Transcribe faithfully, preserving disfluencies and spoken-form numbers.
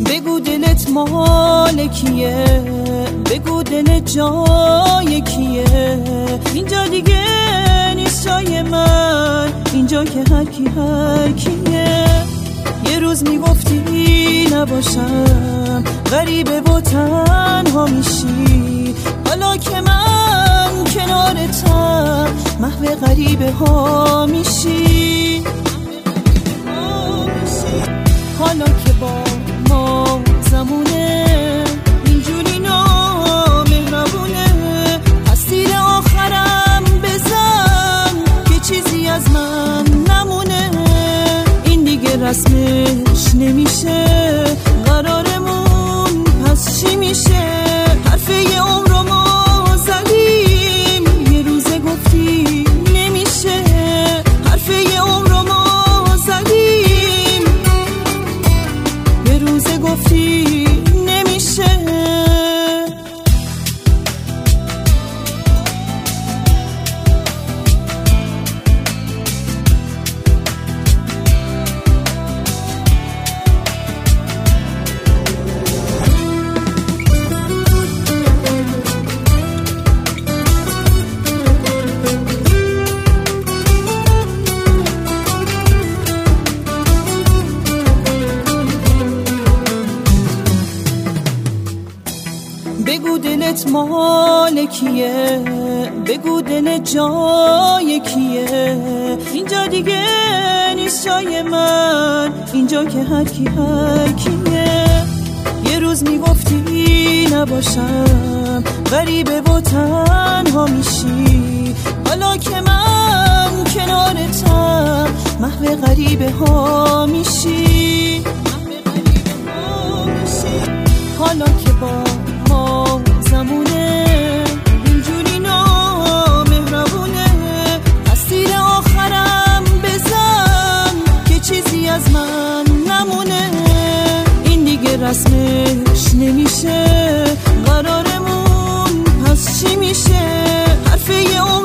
بگو دلت مال کیه، بگو دلت جای کیه. اینجا دیگه نیست جای من، اینجا که هر کی هر کیه. یه روز میگفتی نباشم، غریبه و تنها میشی. حالا که من کنارتم، محو غریبه ها میشی. حالا که با ما زمونه، اینجوری نامهربونه. پس تیر آخرم بزن که چیزی از من نمونه. این دیگه رسمش نمیشه، قرارمون پس چی میشه؟ حرفه یه عمر رو ما زدیم، یه روزه گفتی نمیشه. حرفه یه عمر رو ما زدیم، یه روزه گفتی نمیشه. بگو دلت مال کیه، بگو دلت جای کیه. اینجا دیگه نیست جای من، اینجا که هر کی هر کیه. یه روز میگفتی نباشم، غریبه و تنها میشی. حالا که من کنارتم، محو غریبه ها میشی. حالا که با ما زمونه، اینجوری نامهربونه. پس تیر آخرم بزن که چیزی از من نمونه. این دیگه رسمش نمیشه، قرارمون پس چی میشه؟ حرفه یه